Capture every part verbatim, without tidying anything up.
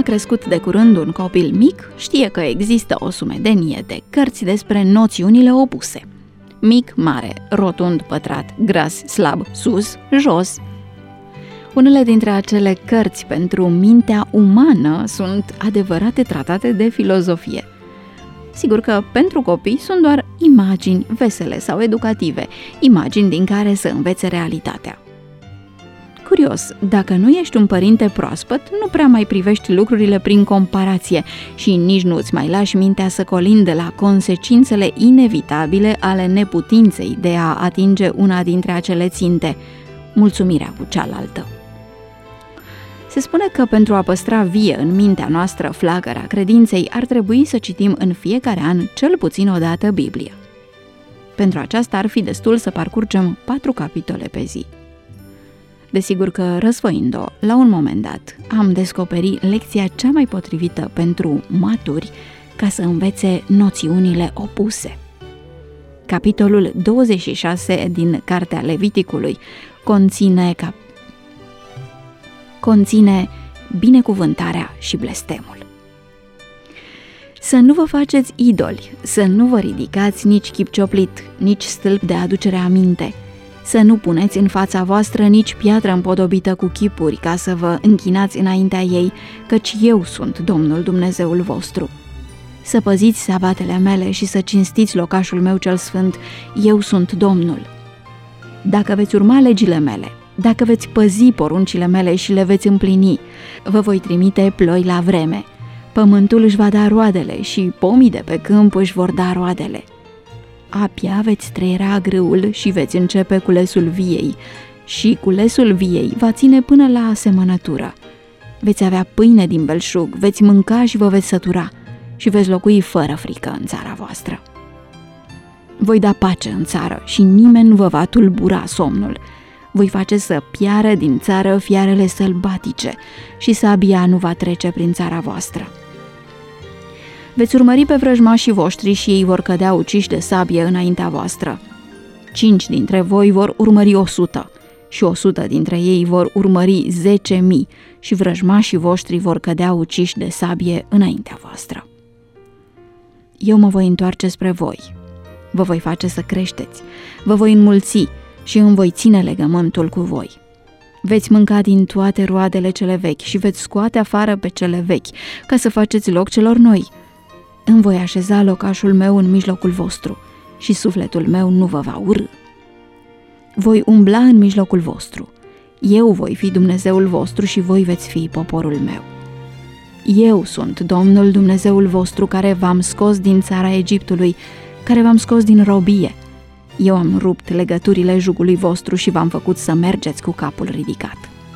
crescut de curând un copil mic știe că există o sumedenie de cărți despre noțiunile opuse. Mic, mare, rotund, pătrat, gras, slab, sus, jos. Unele dintre acele cărți pentru mintea umană sunt adevărate tratate de filozofie. Sigur că pentru copii sunt doar imagini vesele sau educative, imagini din care să învețe realitatea. Curios, dacă nu ești un părinte proaspăt, nu prea mai privești lucrurile prin comparație și nici nu îți mai lași mintea să colinde la consecințele inevitabile ale neputinței de a atinge una dintre acele ținte, mulțumirea cu cealaltă. Se spune că pentru a păstra vie în mintea noastră flacăra credinței, ar trebui să citim în fiecare an cel puțin o dată Biblia. Pentru aceasta ar fi destul să parcurgem patru capitole pe zi. Desigur că, răsfoind-o, la un moment dat, am descoperit lecția cea mai potrivită pentru maturi ca să învețe noțiunile opuse. Capitolul douăzeci și șase din Cartea Leviticului conține, cap... conține binecuvântarea și blestemul. Să nu vă faceți idoli, să nu vă ridicați nici chip cioplit, nici stâlp de aducere aminte, să nu puneți în fața voastră nici piatră împodobită cu chipuri ca să vă închinați înaintea ei, căci eu sunt Domnul Dumnezeul vostru. Să păziți sabatele mele și să cinstiți locașul meu cel sfânt, eu sunt Domnul. Dacă veți urma legile mele, dacă veți păzi poruncile mele și le veți împlini, vă voi trimite ploi la vreme. Pământul își va da roadele și pomii de pe câmp își vor da roadele. Apia veți trăiera grâul și veți începe culesul viei și culesul viei va ține până la asemănătură. Veți avea pâine din belșug, veți mânca și vă veți sătura și veți locui fără frică în țara voastră. Voi da pace în țară și nimeni nu vă va tulbura somnul. Voi face să piară din țară fiarele sălbatice și sabia nu va trece prin țara voastră. Veți urmări pe vrăjmașii voștri și ei vor cădea uciși de sabie înaintea voastră. Cinci dintre voi vor urmări o sută și o sută dintre ei vor urmări zece mii și vrăjmașii voștri vor cădea uciși de sabie înaintea voastră. Eu mă voi întoarce spre voi, vă voi face să creșteți, vă voi înmulți și îmi voi ține legământul cu voi. Veți mânca din toate roadele cele vechi și veți scoate afară pe cele vechi, ca să faceți loc celor noi. Îmi voi așeza locașul meu în mijlocul vostru și sufletul meu nu vă va urâ. Voi umbla în mijlocul vostru. Eu voi fi Dumnezeul vostru și voi veți fi poporul meu. Eu sunt Domnul Dumnezeul vostru care v-am scos din țara Egiptului, care v-am scos din robie. Eu am rupt legăturile jugului vostru și v-am făcut să mergeți cu capul ridicat.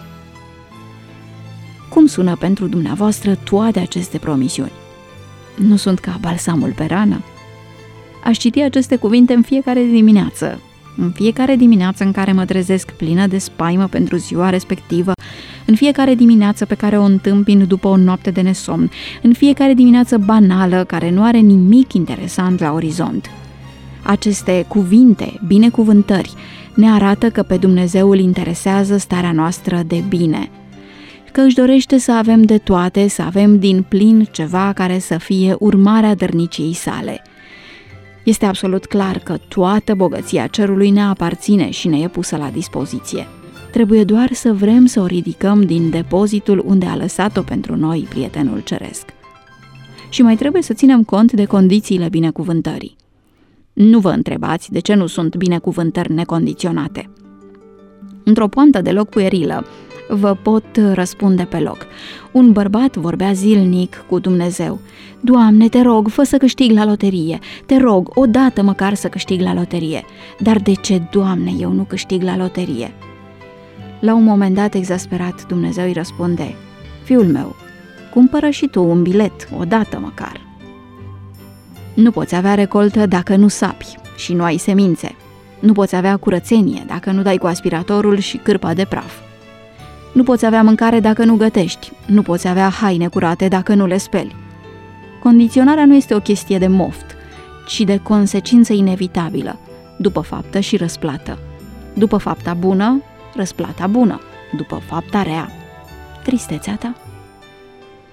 Cum sună pentru dumneavoastră toate aceste promisiuni? Nu sunt ca balsamul pe rană? Aș citi aceste cuvinte în fiecare dimineață, în fiecare dimineață în care mă trezesc plină de spaimă pentru ziua respectivă, în fiecare dimineață pe care o întâmpin după o noapte de nesomn, în fiecare dimineață banală care nu are nimic interesant la orizont. Aceste cuvinte, binecuvântări, ne arată că pe Dumnezeu îl interesează starea noastră de bine, că își dorește să avem de toate, să avem din plin ceva care să fie urmarea dărniciei sale. Este absolut clar că toată bogăția cerului ne aparține și ne e pusă la dispoziție. Trebuie doar să vrem să o ridicăm din depozitul unde a lăsat-o pentru noi prietenul ceresc. Și mai trebuie să ținem cont de condițiile binecuvântării. Nu vă întrebați de ce nu sunt binecuvântări necondiționate. Într-o poantă deloc puerilă, vă pot răspunde pe loc. Un bărbat vorbea zilnic cu Dumnezeu. Doamne, te rog, fă să câștig la loterie. Te rog, odată măcar să câștig la loterie. Dar de ce, Doamne, eu nu câștig la loterie? La un moment dat, exasperat, Dumnezeu îi răspunde: Fiul meu, cumpără și tu un bilet, odată măcar. Nu poți avea recoltă dacă nu sapi și nu ai semințe. Nu poți avea curățenie dacă nu dai cu aspiratorul și cârpa de praf. Nu poți avea mâncare dacă nu gătești. Nu poți avea haine curate dacă nu le speli. Condiționarea nu este o chestie de moft, ci de consecință inevitabilă, după faptă și răsplată. După fapta bună, răsplata bună. După fapta rea, tristețea ta.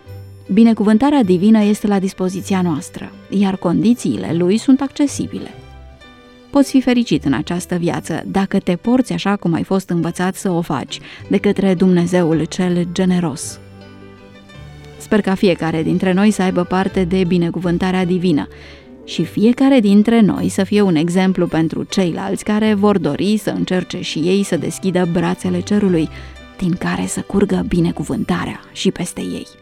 Binecuvântarea divină este la dispoziția noastră, iar condițiile lui sunt accesibile. Poți fi fericit în această viață dacă te porți așa cum ai fost învățat să o faci de către Dumnezeul cel generos. Sper ca fiecare dintre noi să aibă parte de binecuvântarea divină și fiecare dintre noi să fie un exemplu pentru ceilalți care vor dori să încerce și ei să deschidă brațele cerului, din care să curgă binecuvântarea și peste ei.